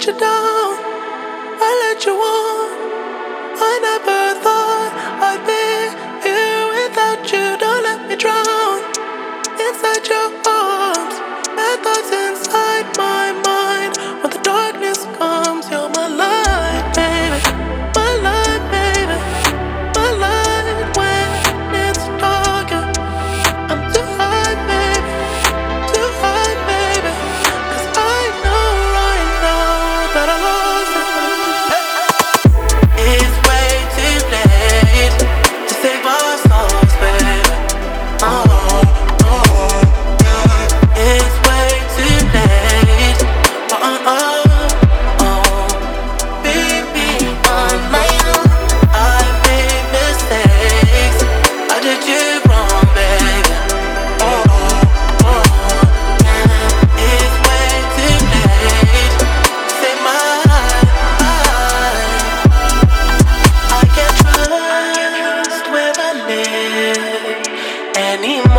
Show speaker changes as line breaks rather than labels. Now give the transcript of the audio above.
let you down, I let you on. I never thought I'd be here without you. Don't let me drown inside your arms. Bad thoughts inside my mind. When the darkness comes, you're my light, baby. My light, baby. My light when it's dark. I'm too high, baby. Too high, baby. 'Cause I know right now that I lost it. It's way too late to save our souls, baby. It's way too late for on baby, on my own. I made mistakes. I did you wrong, baby. It's way too late to save my life. I can't trust where I live anymore.